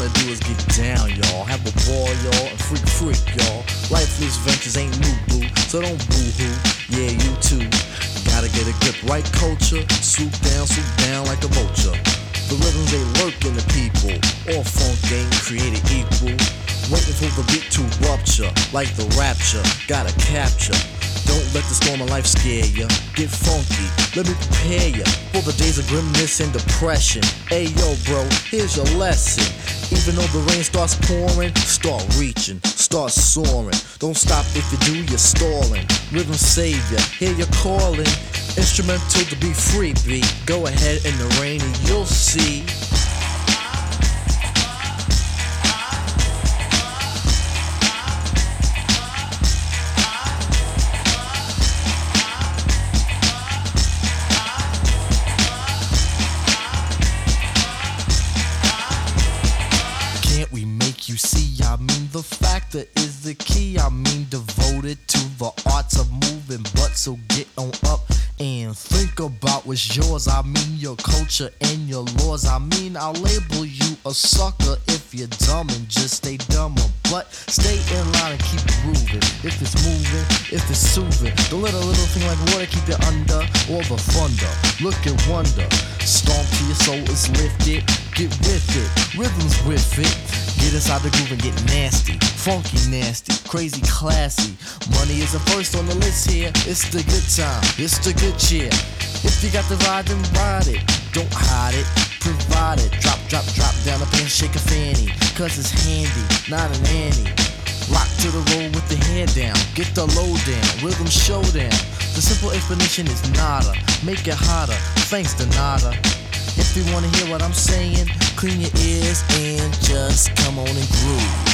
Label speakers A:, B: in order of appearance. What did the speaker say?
A: wanna do is get down, y'all. Have a ball, y'all, and freak, y'all. Lifeless ventures ain't new, boo, so don't boo-hoo. Yeah, you too. Gotta get a grip, right culture. Swoop down like a vulture. The rhythms they lurk in the people. All funk ain't created equal. Waiting for the beat to rupture, like the rapture. Gotta capture. Don't let the storm of life scare ya. Get funky, let me prepare ya for the days of grimness and depression. Hey yo bro, here's your lesson. Even though the rain starts pouring, start reaching, start soaring. Don't stop if you do, you're stalling. Rhythm savior, hear you calling. Instrumental to be free, beat. Go ahead in the rain and you'll see. You see, I mean the factor is the key. I mean devoted to the arts of moving butt. So get on up and think about what's yours. I mean your culture and your laws. I mean I'll label you a sucker if you're dumb and just stay dumber. But stay in line and keep grooving. If it's moving, if it's soothing, don't let a little thing like water keep you under or the thunder. Look and wonder. Stomp till your soul is lifted. Get with it, rhythms with it. Get inside the groove and get nasty, funky nasty, crazy classy. Money isn't first on the list here. It's the good time, it's the good cheer. If you got the ride, then ride it. Don't hide it, provide it. Drop down the pan, shake a fanny. Cause it's handy, not an Annie. Rock to the roll with the hair down. Get the low down, rhythm showdown. The simple explanation is nada. Make it hotter, thanks to nada. If you wanna hear what I'm saying, clean your ears and just come on and groove.